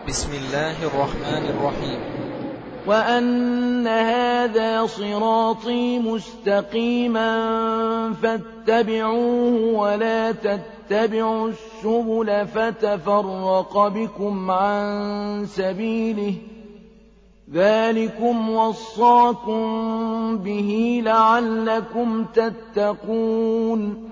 بسم الله الرحمن الرحيم. وأن هذا صراطي مستقيما فاتبعوه ولا تتبعوا السبل فتفرق بكم عن سبيله ذلكم وصاكم به لعلكم تتقون.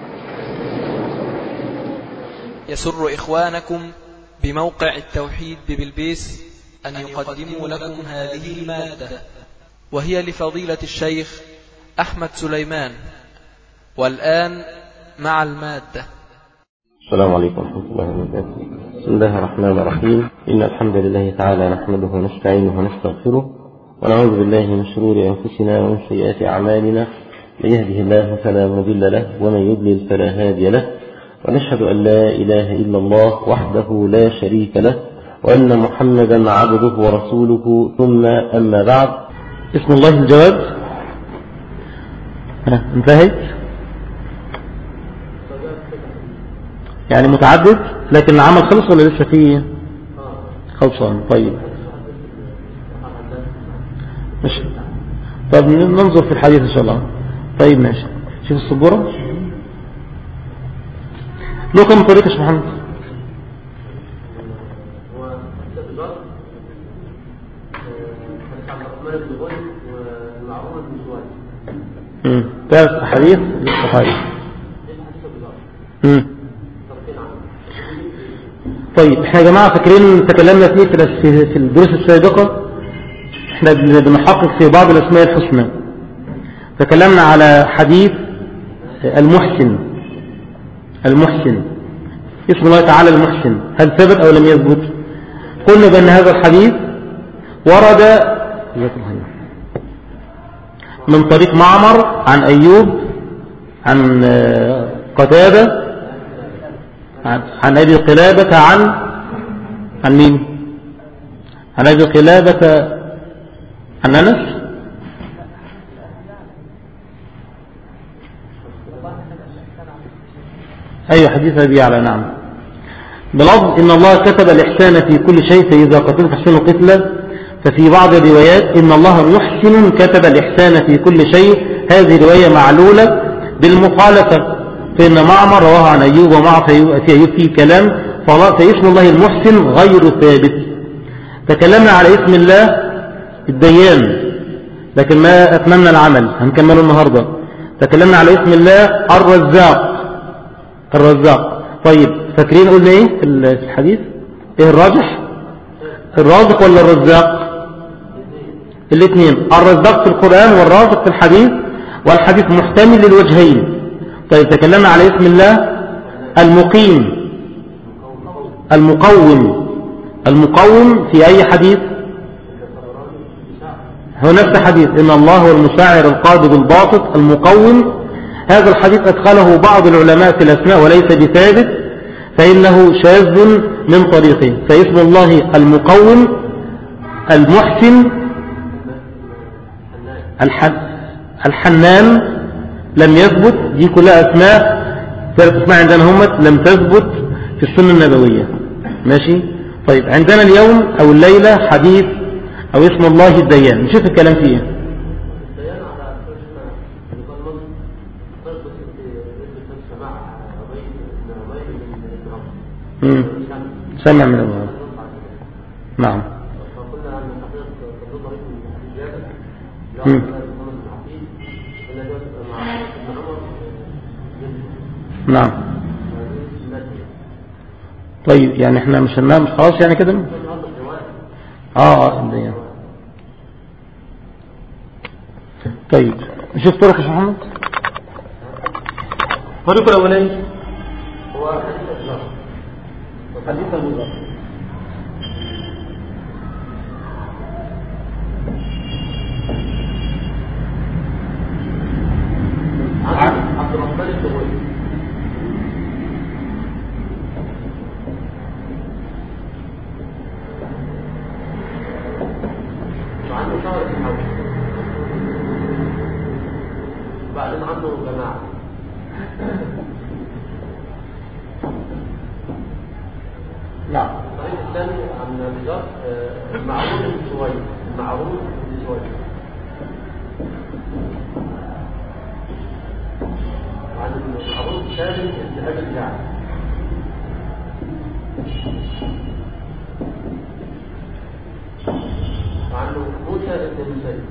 يسر إخوانكم بموقع التوحيد ببلبيس أن يقدموا لكم هذه المادة، وهي لفضيلة الشيخ أحمد سليمان. والآن مع المادة. السلام عليكم ورحمة الله وبركاته. بسم الله الرحمن الرحيم. إن الحمد لله تعالى نحمده ونستعينه ونستغفره ونعوذ بالله من شرور أنفسنا ومن سيئات أعمالنا، من يهده الله فلا مضل له ومن يضلل فلا هادي له، ونشهد أن لا إله إلا الله وحده لا شريك له، وأن محمدا عبده ورسوله، ثم أما بعد. اسم الله الجواد. انتهت يعني متعدد، لكن العمل خلص ولا لسه فيه؟ خلصان. طيب ماشي. طب ننظر في الحديث إن شاء الله. طيب ماشي. شوف السبورة له كم طريقة يا محمد؟ ثلاث أحاديث للصحابي. طيب احنا يا جماعة فاكرين تكلمنا فيه في الدروس السابقة، احنا بنحقق في بعض الأسماء الحسنى. تكلمنا على حديث المحسن. اسم الله تعالى المحسن، هل ثبت أو لم يثبت؟ قلنا بأن هذا الحديث ورد من طريق معمر عن أيوب عن قتادة عن أبي قلابة عن مين؟ عن أبي قلابة عن أنس. أي حديث أبي على نعم. بلفظ إن الله كتب الإحسان في كل شيء فإذا قتلت فاحسنوا قتله. ففي بعض الروايات إن الله محسن كتب الإحسان في كل شيء، هذه رواية معلولة بالمخالفة، فإن معمر رواه عن أيوب ومع في أيوب فيه كلام، فاسم الله المحسن غير ثابت. تكلمنا على اسم الله الديان لكن ما أتممنا العمل، هنكمله النهاردة. تكلمنا على اسم الله الرزاق. طيب فاكرين قلنا ايه في الحديث؟ ايه الراجح؟ الرازق ولا الرزاق؟ الاثنين، الرزاق في القرآن والرازق في الحديث، والحديث محتمل للوجهين. طيب تكلمنا على اسم الله المقوم في أي حديث؟ هو نفس حديث إن الله هو المساعر القابض الباسط المقوم. هذا الحديث أدخله بعض العلماء في الأسماء وليس بثابت، فإنه شاذ من طريقه. فاسم الله المقوم المحسن الحنان لم يثبت. دي كلها أسماء ثلاث أسماء عندنا هم لم تثبت في السنة النبوية. ماشي. طيب عندنا اليوم أو الليلة حديث أو اسم الله الديان. نشوف الكلام فيه. سمع من الله. نعم. نعم. طيب يعني احنا مش خلاص يعني كده. الديان. طيب نشوف طرق يا محمد. الطريق الاولاني هو حديث أبو ذر. عبد الرحمن الدغوي وعنده شهر في الحوش، وبعدين عنده جماعة. نعم. الطريق الثاني عن ابي ذر المعروف بن سويد. المعروف بن سويد عن المعروف سالم بن ابي الجعد. وعنه موسى بن المسيب.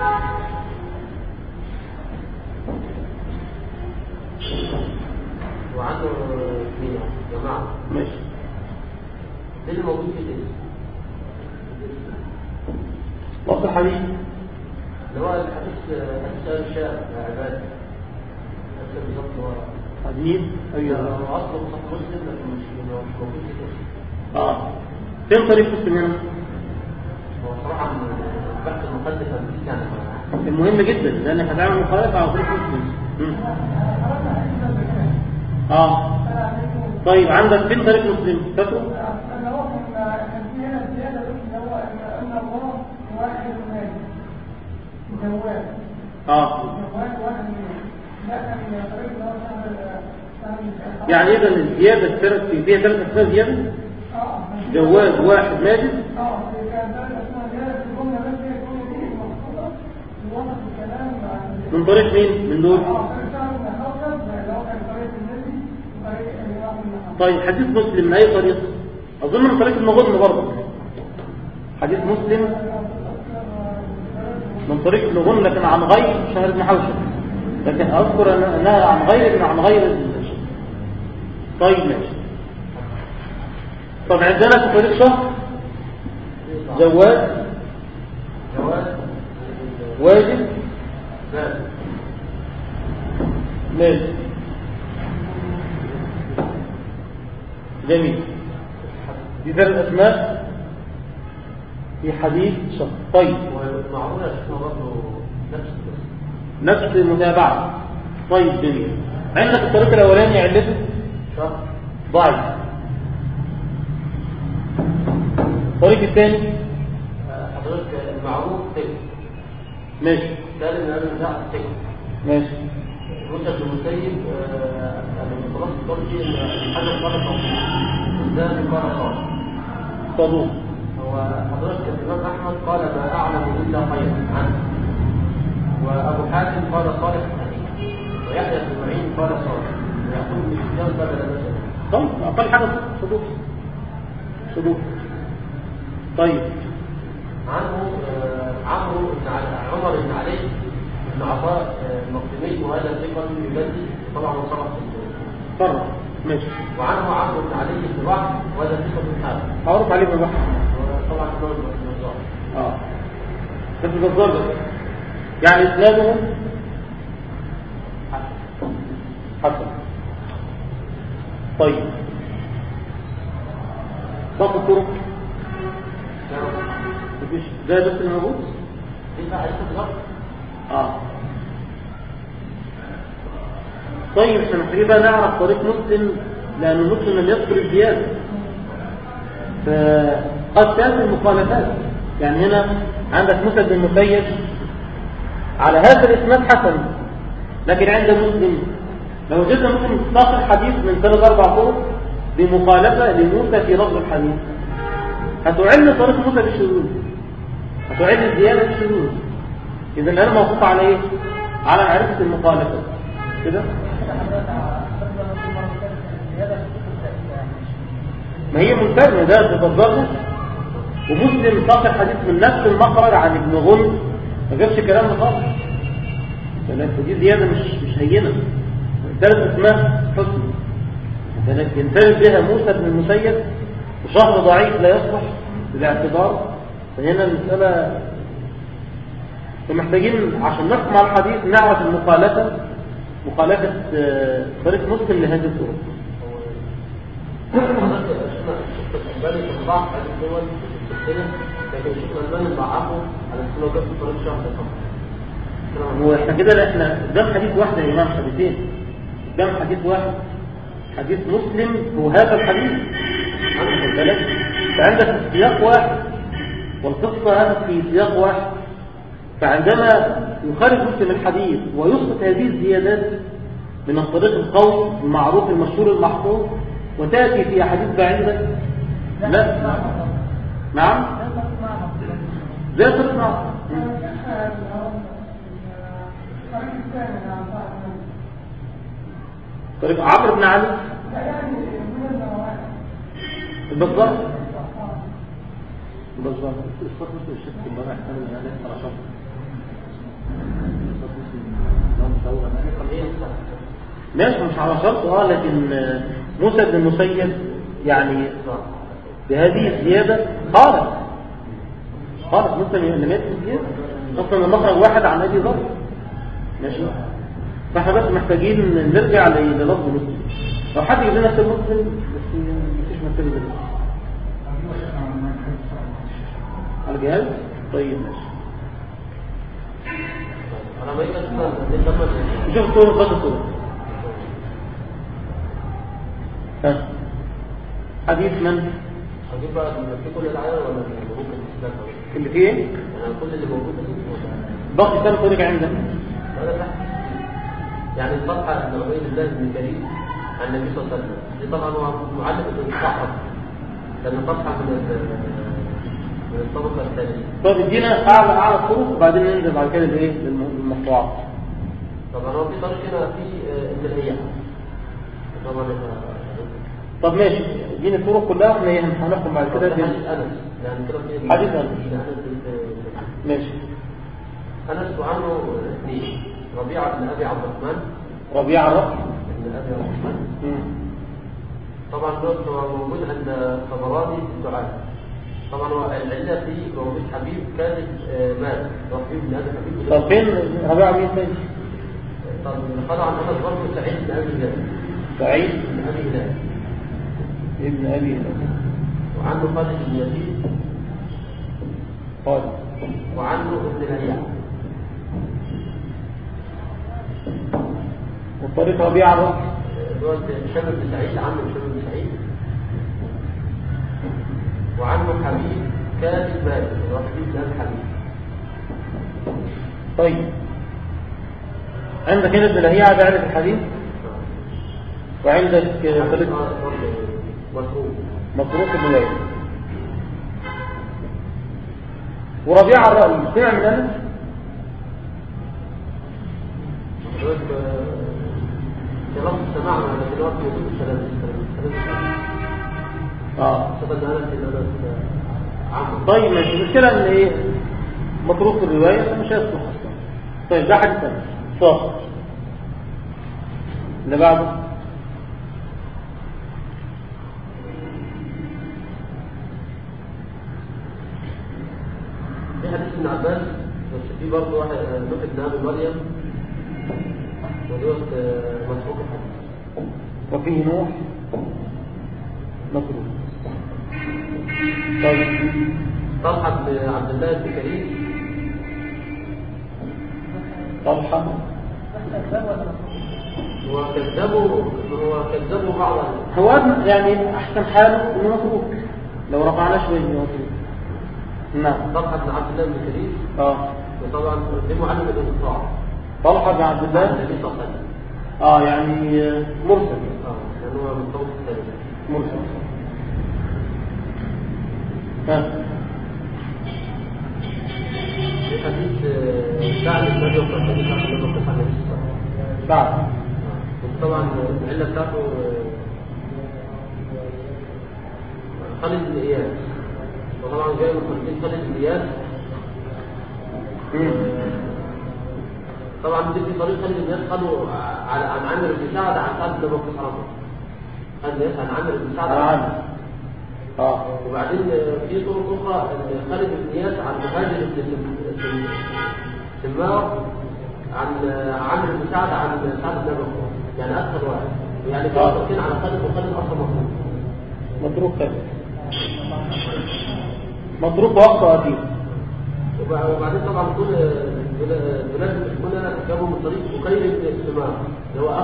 وعنه مين جماعة ماشي. ايه اللي موجود في الاسم؟ وصل الحديث اللي هو الحديث أكثر الشارع يا عباد أكثر بالضبط هو حديث أيوه هو أصله صح مسلم لكن مش موجود في الاسم. فين طريق مسلم هنا؟ هو صراحة البحث المقدس أمريكي يعني المهم جدا لأنك هتعمل مخالفة على طريق مسلم. طيب عندك فين طريق مسلم؟ فاكره؟ يعني إذا الزيادة الثلاث فيها ثلاث أسماء زيادة؟ جواد واحد ماجد؟ من طريق مين؟ من دول؟ طيب حديث مسلم من أي طريق؟ أظن من طريق المغنى برضه. حديث مسلم من طريق المغنى لكن عن غير شهر بن حوشب، لكن أذكر أنها عن غير طيب ماشي. طب عندنا في طريق شهر جواد واجب ماشي جميل. دي ثلاث أسماء في حديث شهر. طيب ومعروف اسمه برضه نفس المتابعة. طيب جميل. عندك الطريق الأولاني علته ضعيف. الطريق الثاني حضرتك المعروف تك ماشي. ثالث من الرجاع تك ماشي. موسى بن المسيب من خلاص الطريق الحاجة قال صدوق قال صدوق. هو حضرتك الإمام أحمد قال ما أعلم إلا خيرا عنه، وأبو حاتم قال صالح الحديث، ويحيى بن معين قال صالح، ويقول ابن سفيان بدل مثلا. طيب أقل حاجة صدوق. طيب عنه عمر بن علي بن عطاء المقدمي، وهذا ثقة يبدي طبعا وصرف صرف ماشي. وعنه عمرو بن علي بن بحر وهذا ثقة حافظ. أعرف عليه بن بحر طبعا كمان البزار. بس البزار بس يعني إسنادهم حسن. طيب باقي الطرق مفيش ده بس اللي موجود. طيب احنا محتاجين بقى نعرف طريق مسلم، لأن مسلم لم يذكر الزيادة فقد كانت المخالفات. يعني هنا عندك موسى بن المسيب على هذا الاسناد حسن، لكن عند مسلم لو وجدنا مسلم ساق الحديث من 3-4 طرق بمخالفة لموسى في لفظ الحديث، هتعل طريق موسى بالشذوذ، هتعل الزيادة بالشذوذ. إذا أنا موقوف على إيه؟ على معرفة المخالفة كده. ما هي منتجمة ده بتظهر. ومسلم ساق الحديث من نفس المخرج عن ابن غنم، ما جابش كلام خالص. دي زيادة مش هينة. ثلاث اسماء حسن ينفرد بها موسى بن المسيب وشهر ضعيف لا يصلح بالاعتبار. فهنا المسألة فمحتاجين عشان نحكم على الحديث نعرف المخالفة، مخالفة طريق مسلم لهذه الطرق. الألباني في الضعف هذه الدول السنة، لكن الشيخ الألباني ضعفه على السنة وجاب في طريق شهر ده. واحنا كده احنا قدام حديث واحد يا إمام، حديثين قدام حديث واحد. حديث مسلم هو هذا الحديث عندك البلد، فعندك سياق واحد والقصة في سياق واحد. فعندما يخرج مسلم الحديث ويسقط هذه الزيادات من الطريق القوي المعروف المشهور المحفوظ وتأتي في أحاديث بعيدة، لا زي طريق العصر. طريق عمرو بن علي بالظبط بالظبط. ماشي مش على شرط لكن موسى بن المسيب يعني بهذه الزيادة خالص موسى لم يدخل الزيادة اصلا المخرج واحد عن ابي ذر. ماشي، فاحنا بس محتاجين نرجع للفظ مسلم. لو حد يجيب لنا سير مسلم بس مفيش محتاج دلوقتي على الجهاز. طيب ماشي. انا ما يقدر شوف صورة بس الصورة. ها حديث من؟ هجيب بقى في كل العالم ولا ممكن الاسلام اللي فيه ايه؟ انا كل اللي موجود باقي كم طريق عندك؟ انا تحت يعني الصفحه ابن عبيد الله بن كريم عن النبي صلى الله عليه وسلم دي طبعا هو معلق بالصحراء لان صفحه من الطبقه الثانيه. طب ادينا اعلى الطرق وبعدين ننزل بعد كده لايه للمقطوعات. طبعا هو في طريق هنا في ابن الهيئه طبعا. طب ماشي ادينا الطرق كلها واحنا هنحكم بعد كده. حديث انس يعني كده في حديث انس ماشي. انس وعنه اثنين ربيعه بن ابي عبد الرحمن. ربيعه بن ابي عبد الرحمن طبعا هو موجود عند الطبراني في الدعاء. طبعا هو العله في موجود حبيب كاذب مات ربيع بن ابي حبيب. طب فين ربيعه مين تاني؟ طب قال عن انس برضه سعيد بن ابي هلال. سعيد بن ابي هلال ابن ابي هلال. وعنده خالد بن يزيد. خالد وعنده ابن الهيئه. والطريق ربيعه بقى هو هشام بن سعيد عنه هشام بن سعيد. وعنه حبيب كاذب مالك اللي هو حبيب بن ابي حبيب. طيب عندك هنا ابن الهيعة ده عندك الحديث وعندك طريق مصروف ابن ليلى وربيعة الرأي سمع من أنس. كلام سمعنا لكن الوقت موجود السلام طيب ماشي. المشكلة ان ايه مطروق في الرواية مش هيصلح اصلا. طيب ده حديث ثاني صح اللي بعده. في حديث ابن عباس بس في برضه واحد نوح بن ابي مريم ودوت مسروق الحديث. وفيه نوح مطروق. طيب طلحة بن عبد الله بن كريم. طلحة هو كذبه بعض هو يعني احسن حاله انه مطروق لو رفعناه شويه انه مطروق. نعم طلحة بن عبد الله بن كريم. وطبعا في معلم الانصاع طلحة بن عبد الله النبي صلى الله عليه وسلم. يعني مرسل. يعني هو من طبق الثالث مرسل. في حديث سعد بن ابي وقاص عن النبي صلى الله عليه وسلم. سعد طبعا العله بتاعته خالد بن اياس. وطبعا جاي من خالد بن اياس. طبعا دي في طريق خالد بن اياس قالوا عن عامر بن سعد عن سعد بن ابي وقاص. قال عن عامر بن سعد عن وبعدين في طرق اخرى خالد بن اياس عن مهاجر بن سمار عن عامر بن سعد عن سعد بن ابي وقاص. يعني اكثر واحد يعني كانوا طرقين على خالد وخالد اصلا مطروق خالد مطروق واقصى اكيد. وبعدين طبعا كل بلاد المسلمين جابوا من طريق بكير بن سمار اللي هو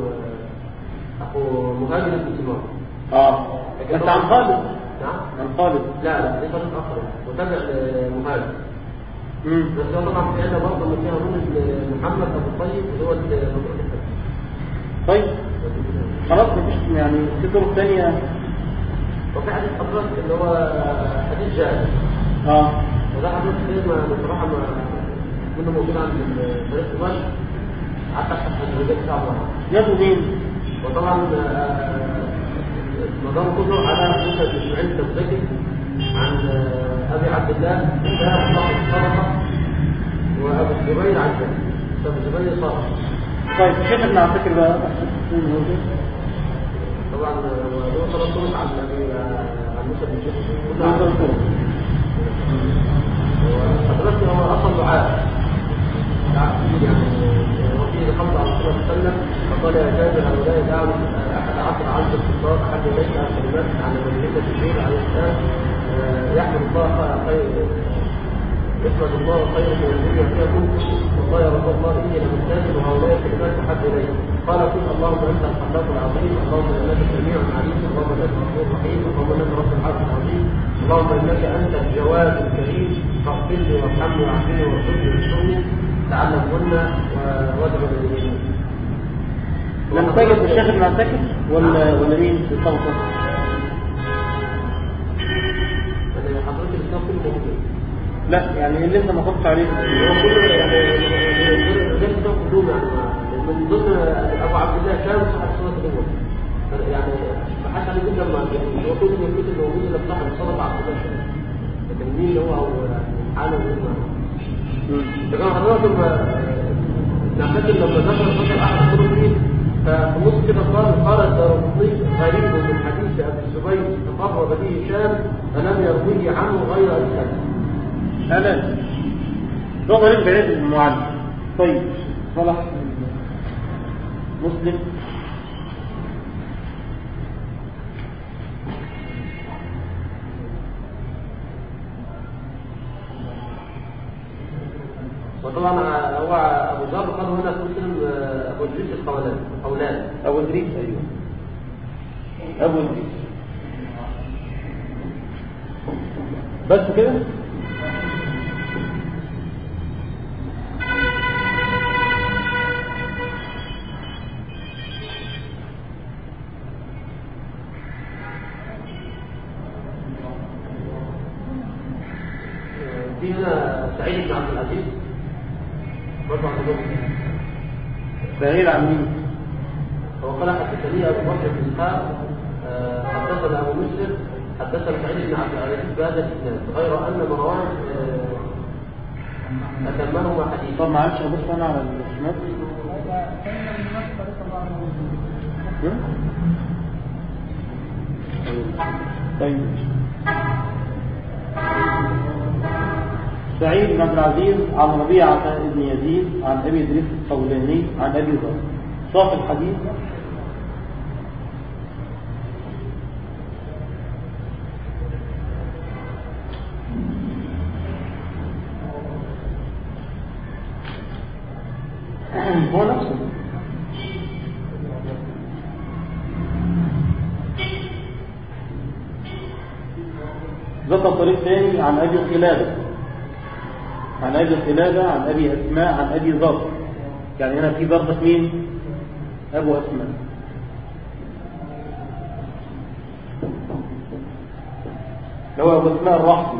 اخو مهاجر بن سمار. بس عن خالد. نعم عن خالد. لا دي طريق اخر وتابع لمهاجر. بس هو طبعا في عندنا برضه من فيها هارون محمد ابو الطيب اللي هو طيب خلاص مفيش يعني في طرق ثانيه. وفي حديث حضرتك اللي هو حديث جابر. وده حضرتك فين بصراحة منه موجود عند فريق دمشق، حتى التدريبات بتاعه جابوا مين؟ وطبعا مدار كله على موسى بن اسماعيل التبذكي عن ابي عبد الله ده مصطفى الصدقه وابو الزبير عن ابو الزبير صدقه. طيب شيخ ابن عساكر بقى طبعا له 3 طرق عن موسى بن اسماعيل كلها وحضرتك هو اصلا دعاء يعني وفيه 5 على رسول الله وسلم فقال يا جابر هؤلاء دعوة 11 عن الكفار أحد إليك الكلمات عن مدينة الجبريل عليه السلام يحمد الله خير يحمد الله خير من الدنيا فيكم والله يا رب الله إني لمحتاج وهؤلاء الكلمات أحد إليك قال قل اللهم أنت الخلاق العظيم اللهم إنك سميع عليم اللهم إنك غفور رحيم اللهم إنك رب العرش العظيم اللهم إنك أنت الجواد الكريم فاغفر لي وارحمني وعافني وارزقني واسترني تعلمهن وادعو اليهن. لم تجد الشيخ ابن عساكر ولا مين في الصوت؟ انا حضرتك الكتاب كله موجود. لا يعني اللي انت ما خدتش عليه هو كله يعني غير الكتاب كلهم يعني من ضمن ابو عبد الله كان صاحب الصوت الاول يعني بحث عليه جدا ما يعني هو كل الكتب الموجوده اللي بتاعها صوت عبد الله شويه لكن مين هو او حاله لكن حضرتك نعتقد لما ذكر احد الطرق دي ففي النص كده قال الدارقطني غريب من حديث ابي الزبير تفرد به هشام فلم يرويه عنه غير انسان. انا ده غريب بعيد المعلم. طيب صلاح مسلم وطبعا هو ابو ذر قال هنا مسلم ابو ادريس القولان ابو ادريس ايوه ابو ادريس بس كده. في هنا سعيد بن عبد العزيز برضه عن سعيد عن مين؟ هو قال حدثني ابو بكر بن اسحاق حدثنا ابو مسلم حدثنا سعيد بن عبد العزيز بهذا الاسناد غير ان مروان اتمهما حديثا. طب معلش ابص انا على الاسناد. طيب سعيد بن عبد العزيز عن ربيعة بن يزيد عن ابي ادريس القولاني عن ابي ذر صاحب الحديث هو نفسه. ذكر طريق ثاني عن ابي قلابة عن ابي قلابة عن ابي اسماء عن ابي ذر يعني هنا في ضربة مين؟ ابو اسماء. هو ابو اسماء الرحمي.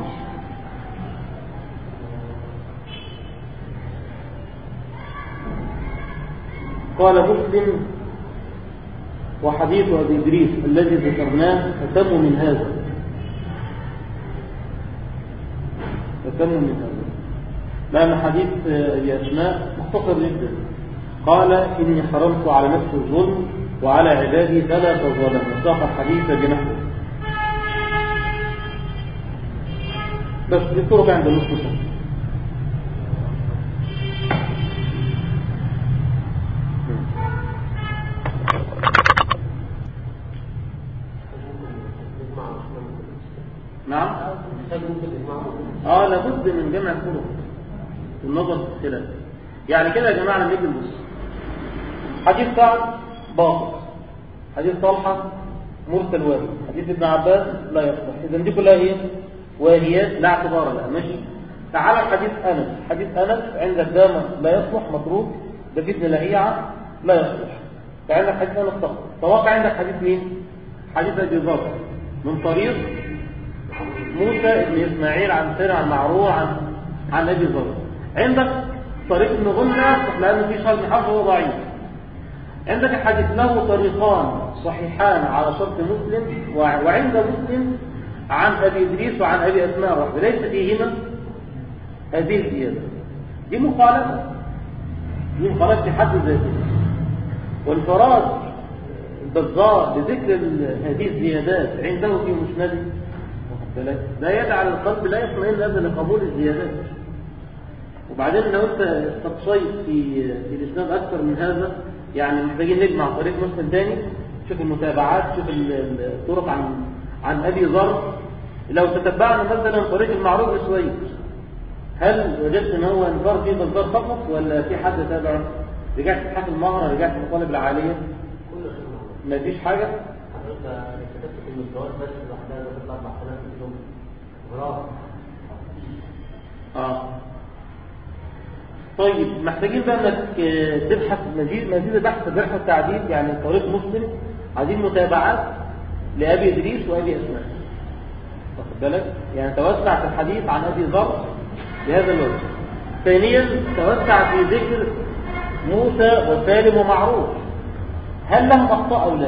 قال مسلم وحديث ابي ادريس الذي ذكرناه اتم من هذا لأن حديث ابي اسماء مختصر جدا. قال اني حرمت على نفسي الظلم وعلى عبادي فلا تظلم وساق الحديث بنحوه. بس دي طرق عند المسلمين. نعم لابد من جمع الطرق والنظر في الخلاف. يعني كده يا جماعه لما نيجي نبص حديث سعد باطل حديث طلحه مرسل وارد حديث ابن عباس لا يصلح اذا دي كلها ايه واهيات لا اعتبار لها. ماشي. تعال حديث انس عندك ده لا يصلح مطروق ده في ابن لهيعه لا يصلح. فعندك حديث انس توقع عندك حديث مين؟ حديث ابي ذر من طريق موسى بن إسماعيل عن سير عن معروع عن أبي ذر. عندك طريق ابن غنة لأن في شرط حرف هو ضعيف. عندك الحديث له طريقان صحيحان على شرط مسلم، وعند مسلم عن أبي إدريس وعن أبي أسماء وحده ليس فيهما هذه الزيادة. دي مخالفة في حد ذاته. وانفراد البزار بذكر هذه الزيادات عنده في مسنده لا يجعل القلب لا يطمئن ابدا لقبول الزيادات. وبعدين لو انت استقصيت في الاسناد اكثر من هذا، يعني محتاجين نجمع طريق مسلم تاني، شوف المتابعات، شوف الطرق عن ابي ذر. لو تتبعنا مثلا طريق المعروف بسويد، هل وجدت ان هو انفراد فيه بزار فقط ولا في حد تابعه؟ رجعت في حاجة المهرة، رجعت في مطالب العالية، ما فيش حاجة. حضرتك كتبت في المستوى بس لوحدها بتطلع 4000 كيلو غرام. طيب محتاجين بقى انك تبحث مزيد بحث الجرح والتعديل، يعني طريق مسلم عايزين متابعات لأبي إدريس وأبي أسماء، واخد بالك؟ يعني توسع في الحديث عن أبي ذر بهذا الوجه. ثانيا توسع في ذكر موسى وسالم ومعروف، هل لهم أخطاء أو لا؟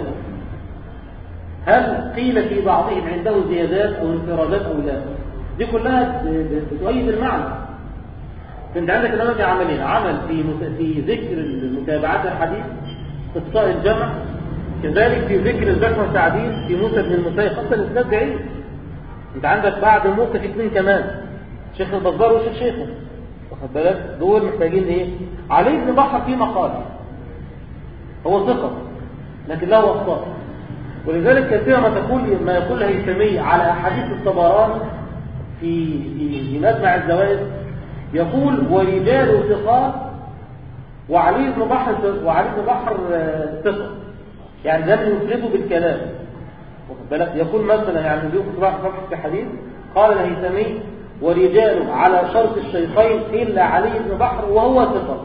هل قيل في بعضهم عنده زيادات أو انفرادات أو لا؟ دي كلها بتؤيد المعنى. فانت عندك الأمر عملين: عمل في ذكر المتابعات الحديث، إخطاء الجمع، كذلك في ذكر الجرح والتعديل في موسى بن المسيب، خاصة الإسناد بعيد. انت عندك بعد موسى في اثنين كمان، شيخ البزار وشيخ شيخه، واخد بالك؟ دول محتاجين ايه؟ علي بن بحر في مقال، هو ثقة لكن له أخطاء. ولذلك كثيرا ما يقول الهيثمي على أحاديث الطبراني في مجمع الزوائد، يقول ورجال ثقات وعلي بن بحر ثقة، يعني لم يفردوا بالكلام، واخد بالك؟ يقول مثلا يعني بيقول في حديث قال الهيثمي ورجال على شرط الشيخين إلا علي بن بحر وهو ثقة.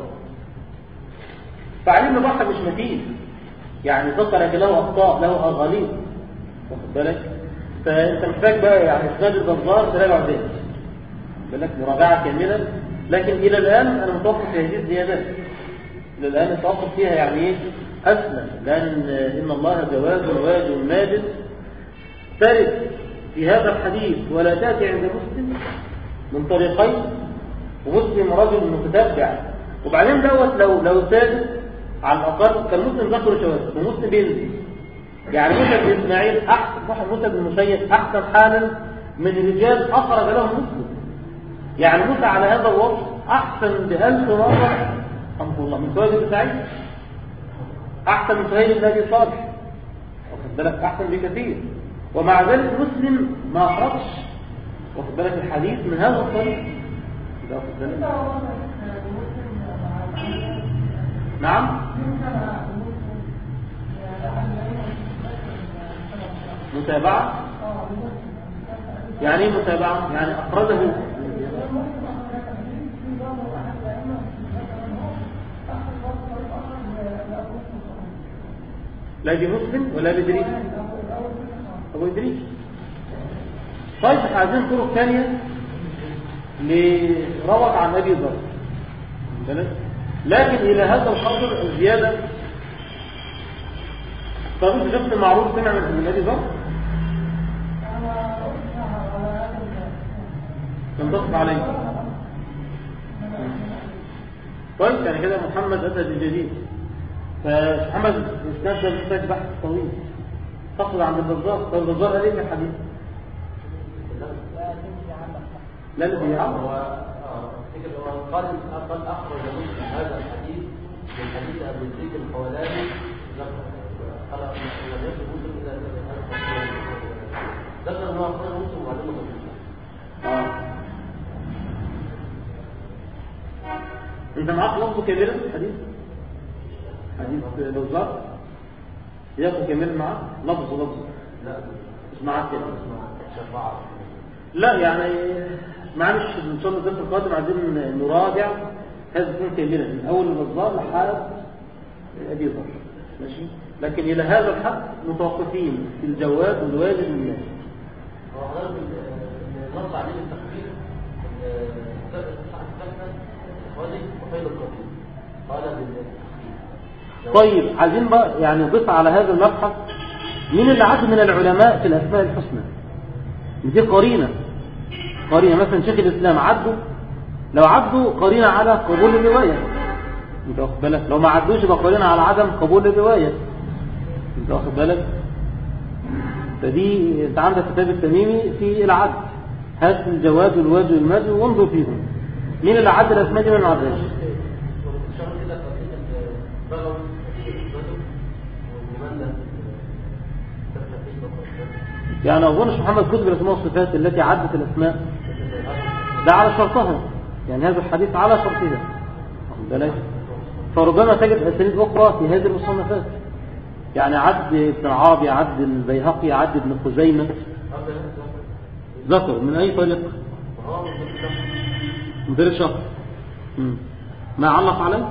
فعلي بن بحر مش متين، يعني ثقة لكن له أخطاء، له أغاليط، واخد بالك؟ فأنت محتاج بقى يعني إسناد البزار تراجع ذلك، بالك مراجعة كاملة. لكن إلى الآن أنا متوقف في هذه الزيادات، إلى الآن التوقف فيها يعني إيه؟ أسلم، لأن إن الله جواز واجب ماجد ثالث في هذا الحديث ولا تأتي عند مسلم من طريقين، ومسلم رجل متتبع. وبعدين دوت لو ثابت على الأقل كان مسلم ذكر شواذ ومسلم بينزل، يعني موسى بن إسماعيل أحسن، موسى بن المسيب أحسن حالا من رجال أخرج لهم مسلم. يعني موسى على هذا الوصف أحسن ب1000 مرة الحمد لله من سويد بن سعيد، أحسن من سهيل بن أبي صالح، واخد بالك؟ أحسن بكثير. ومع ذلك مسلم ما أخرجش، واخد بالك، الحديث من هذا الطريق. واخد بالك؟ نعم، متابعة. يعني ايه متابعة؟ يعني أخرجه لا بمسلم ولا بدريس، أبو إدريس. طيب عايزين طرق ثانية لروت عن أبي ذر، لكن إلى هذا القدر الزيادة. طب أنت شفت معروف سمع من أبي ذر؟ تنتصف عليه. طيب يعني كده محمد أتى بالجديد، فمحمد الإسناد ده محتاج بحث طويل. تقصد عند البزار، طب البزار قال ايه في الحديث؟ لا اللي هو قال أخرج مسلم هذا الحديث من حديث أبي زيد الخولاني، قال لم يكن مسلم إلا ذكر أنه أخرج مسلم وعلمه مسلم. أنت معاك لفظه كاملا الحديث؟ حديث بزار ياخد كامل معاه لفظ لا مش معاه كده، لا يعني معلش ان شاء الله الدرس القادم عايزين نراجع هذا الدين كاملا من اول البزار لحد ابي ذر، ماشي؟ لكن الى هذا الحد متوقفين في الجواب والواجب والناس. هو حضرتك نص عليه التخفيف الخالد وفيض القديم قال بالتخفيف. طيب عايزين بقى يعني نضيف على هذا المبحث مين اللي عاد من العلماء في الأسماء الحسنى؟ دي قرينة مثلا شيخ الإسلام عدوا، لو عدوا قرينة على قبول الرواية، انت واخد بالك؟ لو ما عدوش يبقى قرينة على عدم قبول الرواية، انت واخد بالك؟ فدي انت عندك كتاب التميمي في العد، هات الجواد والواجب والماجي وانظر فيهم مين اللي عد الأسماء دي من العداش. يعني أظنش محمد كتب الأسماء والصفات التي عدت الأسماء ده على شرطها، يعني هذا الحديث على شرطها، واخد بالك؟ فربما تجد أسانيد أخرى في هذه المصنفات، يعني عد ابن عربي، عد البيهقي، عد ابن خزيمة، ذكر من أي طريق؟ من طريق شخص ما علق عليه.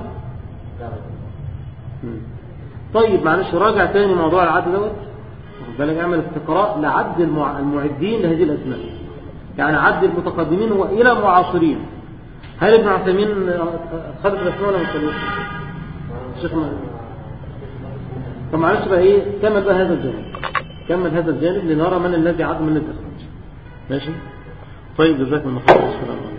طيب معلش راجع تاني موضوع العد دوت، واخد بالك؟ اعمل استقراء لعد المعدين لهذه الأسماء، يعني عد المتقدمين وإلى معاصرين. هل ابن عثيمين خد الأسماء ولا مستلوش؟ شيخنا طب معلش بقى ايه، كمل بقى هذا الجانب، كمل هذا الجانب لنرى من الذي عد من الذي أخرج. ماشي طيب جزاكم الله خير.